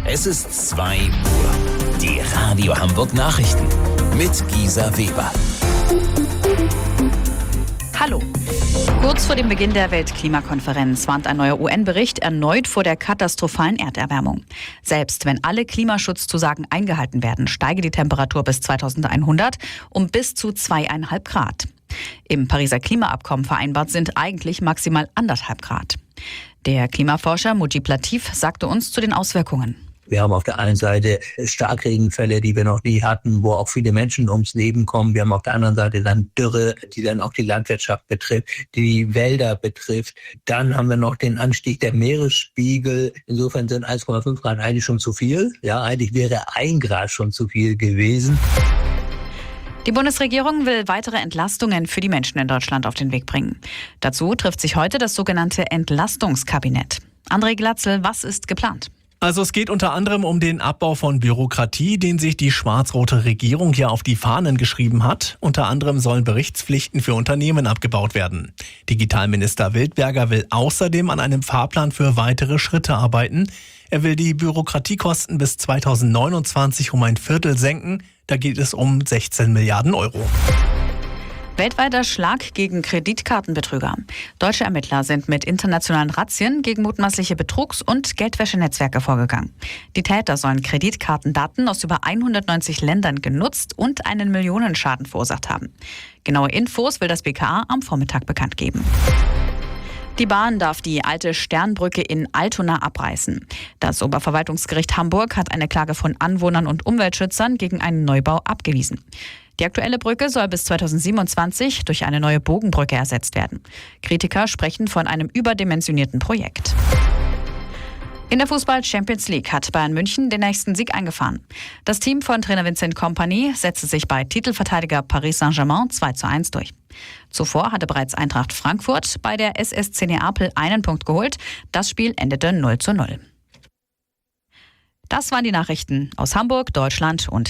Es ist 2 Uhr. Die Radio Hamburg Nachrichten mit Gisa Weber. Hallo. Kurz vor dem Beginn der Weltklimakonferenz warnt ein neuer UN-Bericht erneut vor der katastrophalen Erderwärmung. Selbst wenn alle Klimaschutzzusagen eingehalten werden, steige die Temperatur bis 2100 um bis zu 2,5 Grad. Im Pariser Klimaabkommen vereinbart sind eigentlich maximal 1,5 Grad. Der Klimaforscher Mujib Latif sagte uns zu den Auswirkungen. Wir haben auf der einen Seite Starkregenfälle, die wir noch nie hatten, wo auch viele Menschen ums Leben kommen. Wir haben auf der anderen Seite dann Dürre, die dann auch die Landwirtschaft betrifft, die Wälder betrifft. Dann haben wir noch den Anstieg der Meeresspiegel. Insofern sind 1,5 Grad eigentlich schon zu viel. Ja, eigentlich wäre 1 Grad schon zu viel gewesen. Die Bundesregierung will weitere Entlastungen für die Menschen in Deutschland auf den Weg bringen. Dazu trifft sich heute das sogenannte Entlastungskabinett. André Glatzel, was ist geplant? Also es geht unter anderem um den Abbau von Bürokratie, den sich die schwarz-rote Regierung ja auf die Fahnen geschrieben hat. Unter anderem sollen Berichtspflichten für Unternehmen abgebaut werden. Digitalminister Wildberger will außerdem an einem Fahrplan für weitere Schritte arbeiten. Er will die Bürokratiekosten bis 2029 um 1/4 senken. Da geht es um 16 Milliarden Euro. Weltweiter Schlag gegen Kreditkartenbetrüger. Deutsche Ermittler sind mit internationalen Razzien gegen mutmaßliche Betrugs- und Geldwäschenetzwerke vorgegangen. Die Täter sollen Kreditkartendaten aus über 190 Ländern genutzt und einen Millionenschaden verursacht haben. Genaue Infos will das BKA am Vormittag bekannt geben. Die Bahn darf die alte Sternbrücke in Altona abreißen. Das Oberverwaltungsgericht Hamburg hat eine Klage von Anwohnern und Umweltschützern gegen einen Neubau abgewiesen. Die aktuelle Brücke soll bis 2027 durch eine neue Bogenbrücke ersetzt werden. Kritiker sprechen von einem überdimensionierten Projekt. In der Fußball-Champions League hat Bayern München den nächsten Sieg eingefahren. Das Team von Trainer Vincent Kompany setzte sich bei Titelverteidiger Paris Saint-Germain 2:1 durch. Zuvor hatte bereits Eintracht Frankfurt bei der SSC Neapel einen Punkt geholt. Das Spiel endete 0:0. Das waren die Nachrichten aus Hamburg, Deutschland und